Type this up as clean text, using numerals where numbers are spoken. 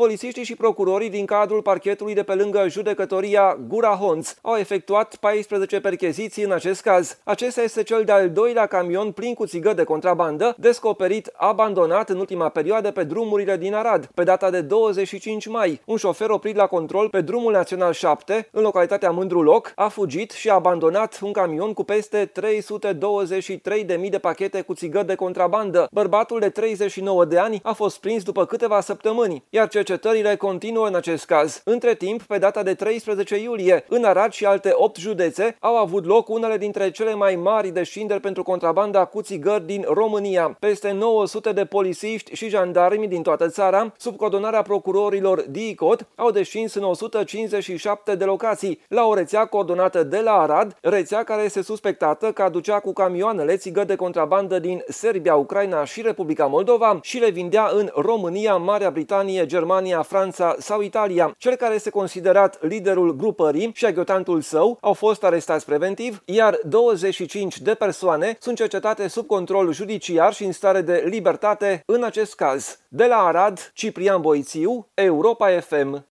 Polițiștii și procurorii din cadrul parchetului de pe lângă judecătoria Gura Honț au efectuat 14 percheziții în acest caz. Acesta este cel de-al doilea camion plin cu țigări de contrabandă, descoperit abandonat în ultima perioadă pe drumurile din Arad. Pe data de 25 mai, un șofer oprit la control pe drumul național 7, în localitatea Mândru Loc, a fugit și a abandonat un camion cu peste 323.000 de pachete cu țigări de contrabandă. Bărbatul de 39 de ani a fost prins după câteva săptămâni, iar cercetările continuă în acest caz. Între timp, pe data de 13 iulie, în Arad și alte 8 județe au avut loc unele dintre cele mai mari descinderi pentru contrabanda cu țigări din România. Peste 900 de polițiști și jandarmi din toată țara, sub coordonarea procurorilor DICOT, au descins în 157 de locații, la o rețea coordonată de la Arad, rețea care este suspectată că aducea cu camioanele țigări de contrabandă din Serbia, Ucraina și Republica Moldova și le vindea în România, Marea Britanie, Germania, Franța sau Italia. Cel care este considerat liderul grupării și aghiotantul său au fost arestați preventiv, iar 25 de persoane sunt cercetate sub control judiciar și în stare de libertate în acest caz. De la Arad, Ciprian Boițiu, Europa FM.